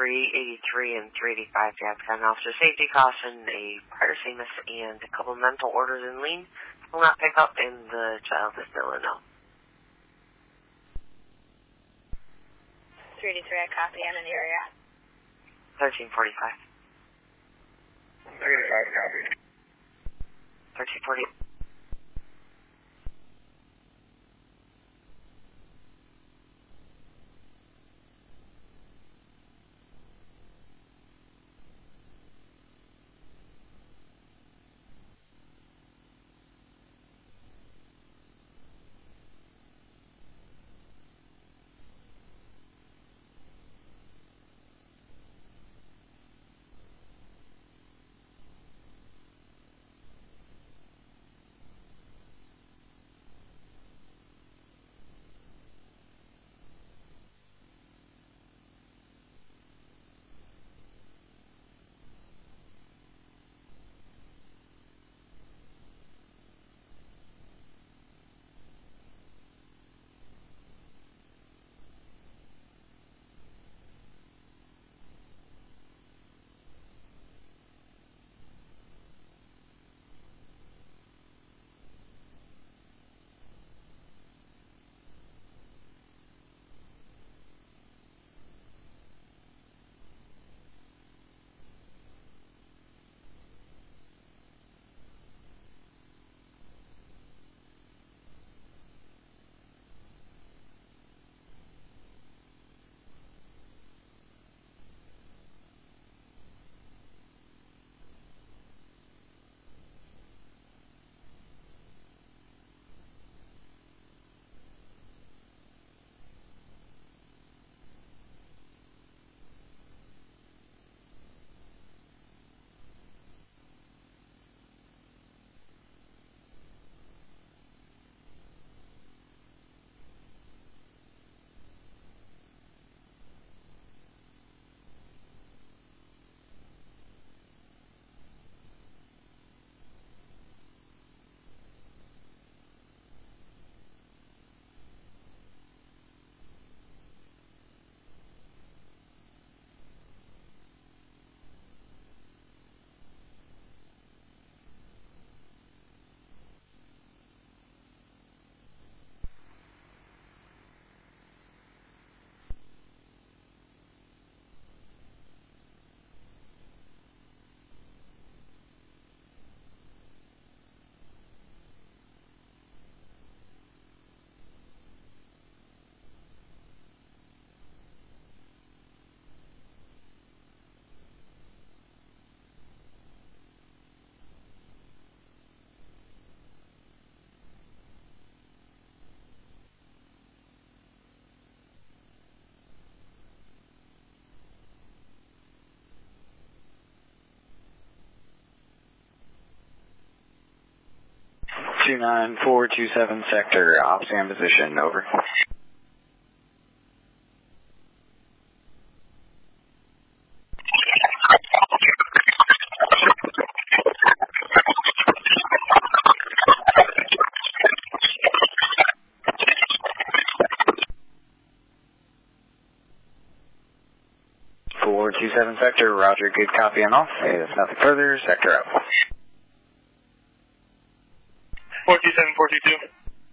383 and 385 to have an officer safety caution, a prior SAMUS, and a couple mental orders in lien. Will not pick up, and the child is still in no. 383, I copy. I'm in the area. 1345. 385, copy. 1340. Two 9427 sector, ops and position, over. Sector, roger, good copy and off. Hey, that's nothing further, sector out. 427, 422.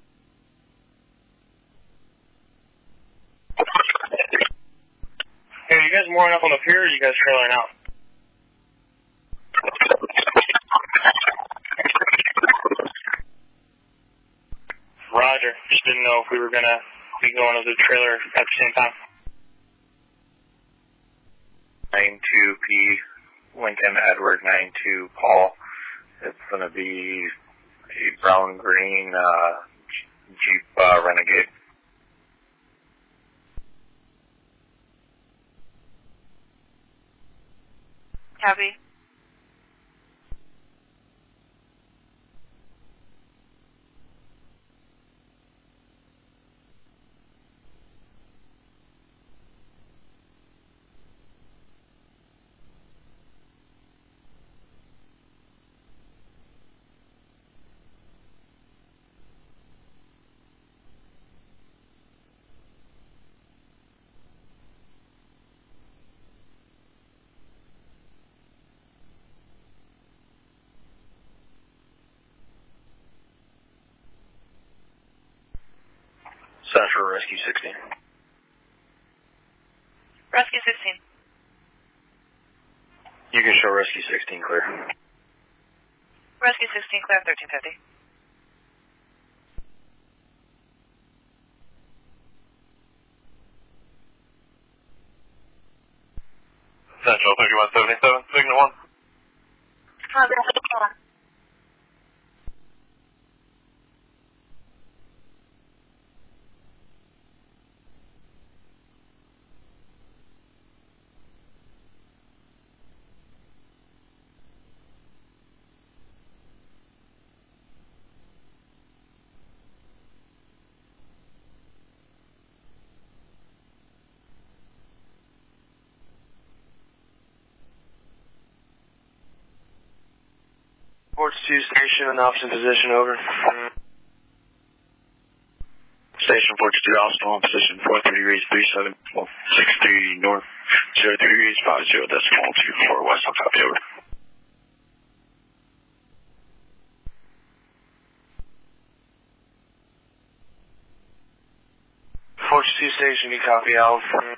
Hey, are you guys mooring up on the pier or are you guys trailing out? Roger, just didn't know if we were going to be going to the trailer at the same time. 92P, Lincoln, Edward, 92, Paul. It's going to be a brown-green Jeep Renegade. Copy. for Rescue 16. Rescue 16. You can show Rescue 16 clear. Rescue 16, clear 1350. Central 3177, signal 1. Ports 2 station, officer in position, over. Station 42, officer on position, 43 degrees, 37, 63 north, 03 degrees, 50 decimal 24 west, I'll copy, over. Ports 2 station, you copy, Alpha.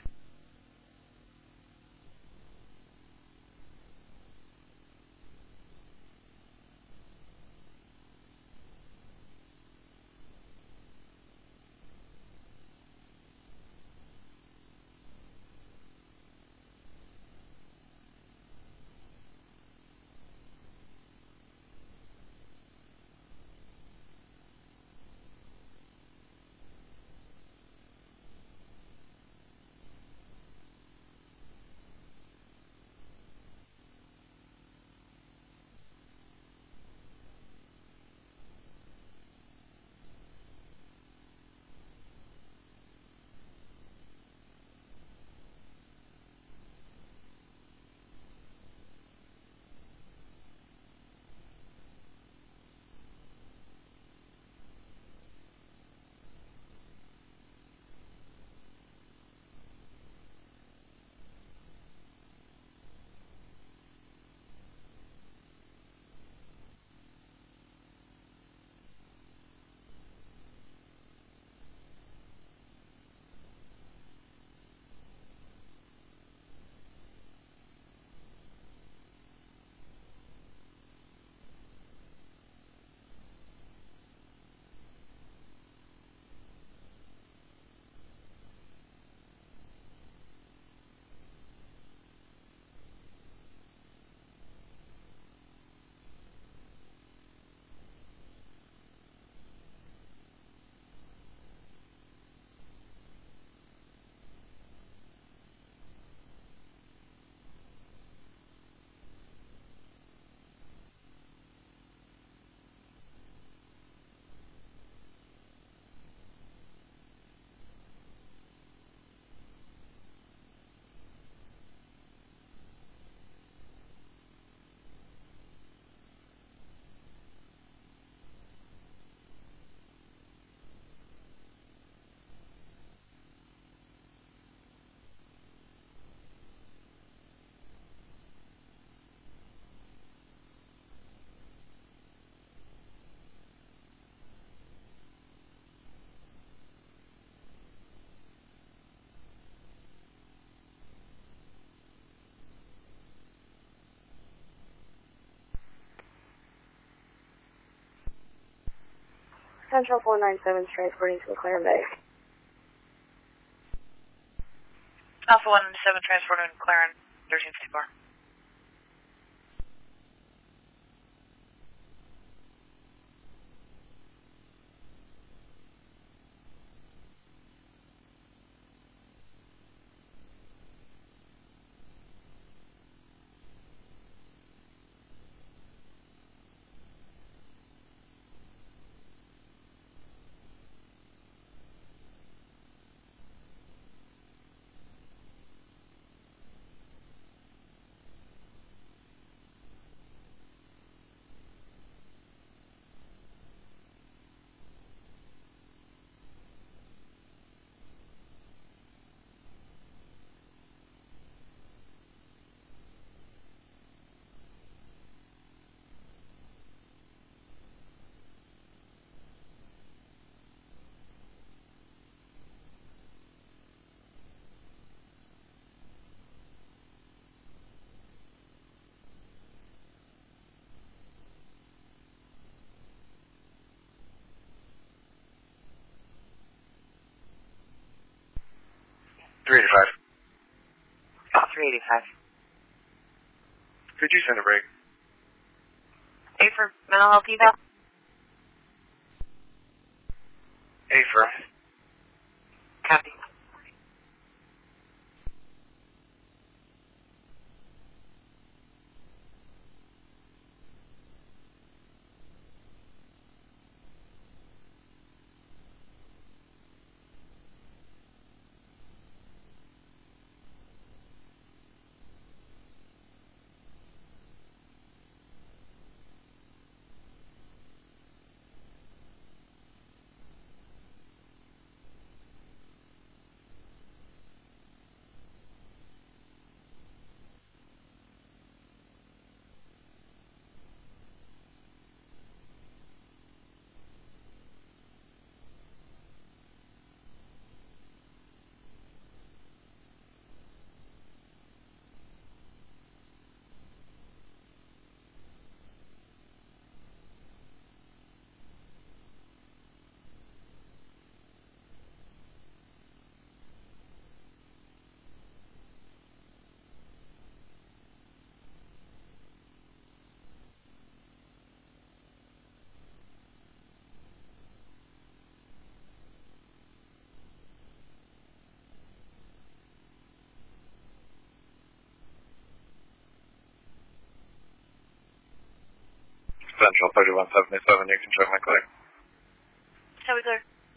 Central 497 is transporting to McLaren Bay. Alpha 197, transporting to McLaren 1354. 85. Could you send a break? A for mental health eval. A for. Copy. Central 3177, you can check my click. How we clear?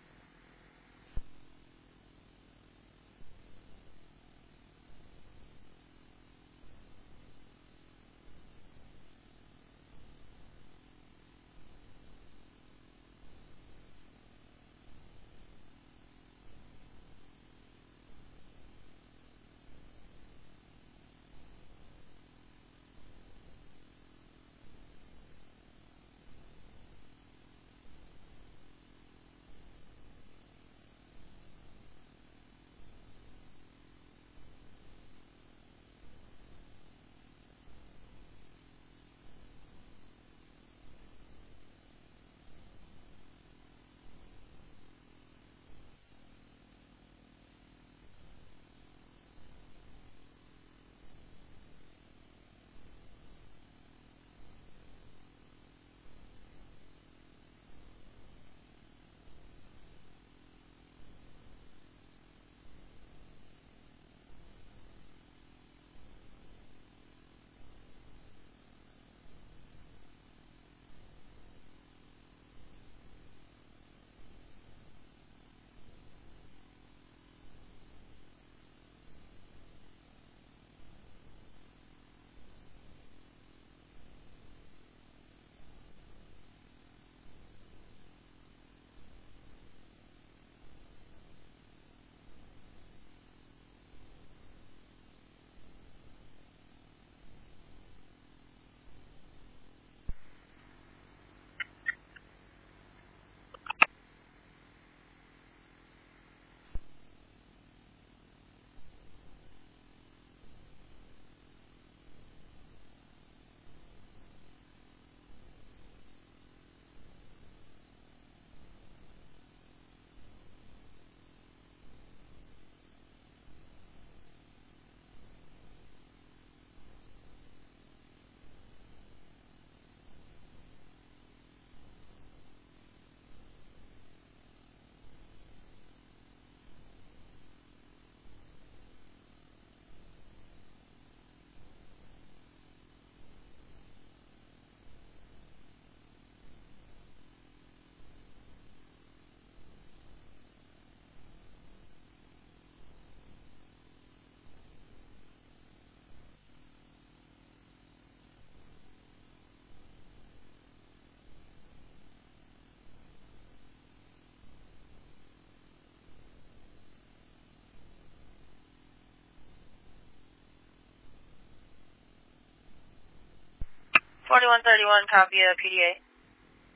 $4131, copy of PDA.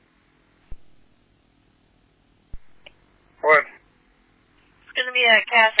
What? It's going to be a CAS